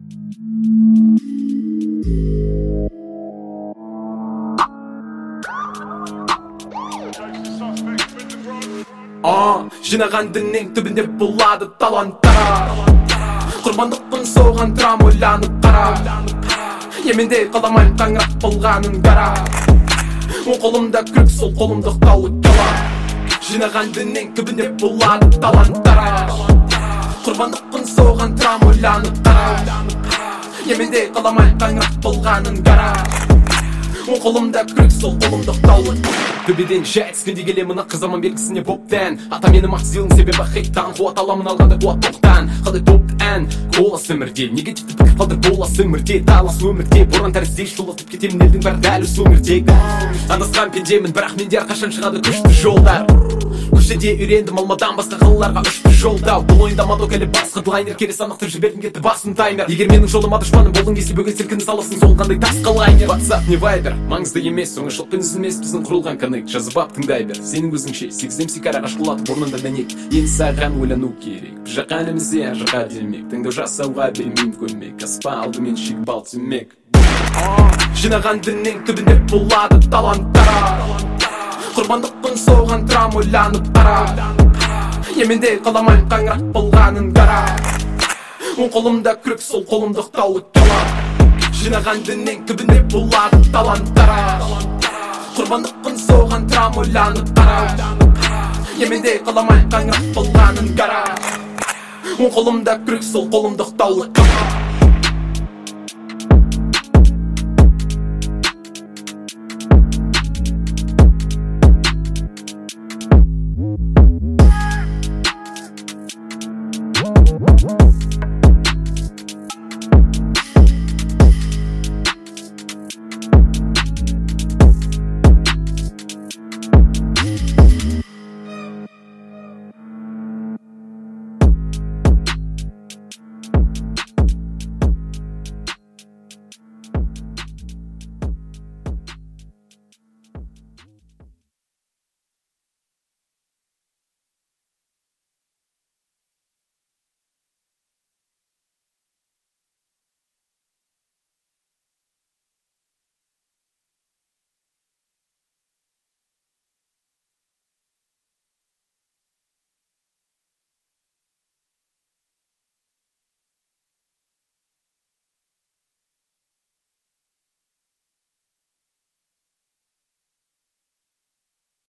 Жинаған діннің түбінде болады таланттар. Құрбандықпын соған тұрам ойланып қарап. Емендей қаламай қаңырап болғанын қарап. Оң қолымда күрек, сол қолымда қаулы талап. Жинаған діннің түбінде болады таланттар. Құрбандықпын соған тұрам ойланып қарап. Емендей қаламай қаңырап болғанын қарап. Оң қолымда күрек, сол қолымда қаулы. Төбеден жай түскенде келемін ақ заман белгісіне боптан. Ата менің ақ сыйлың себебі хейттан. Қуат аламын алғанда қуат тоқтан. Қалай топты ән, қолас өмірде. Негативті пікір қалдыр болас өмірде. Талас өмірде, боран тәріздей шулатып кетемін елдің бар дәл осы өмірдегі. Адасқан пендемін, бірақ менде әрқашан шығады күшті жолдар. Көшеде үйрендім алмадан басқа қалаларға үшті жолда. Бұл ойында мадок әлі басқа длайнер келесі анықтыр жібердім кетті басын таймер. Егер менің жолыма дұшпаным болдың десе бөгет сілкіні саласың сол қандай тасқа лайнер. WhatsApp не Viber, маңызды емес, оңайшылықпен үзілмес біздің құрылған коннект. Жазып ап тыңдай бер, сенің өзіңше сегізден сикараға шұқылатып орнында дәнек. Енді саған ойлану керек, бір жаққа әлімізде әр жаққа демек. Тыңдау жасауға бермеймін көмек, аспа алдымен шик бал тимек. Жинаған діннің түбінде болады таланттар. Құрбандықпын соған тұрам ойланып қарап. Емендей қаламай қаңырап болғанын қарап. Оң қолымда күрек, сол қолымда қаулы талап. Жинаған діннің түбінде болады таланттар. Құрбандықпын соған тұрам ойланып қарап. Емендей қаламай қаңырап болғанын қарап. Оң қолымда күрек, сол қолымда қаулы талап.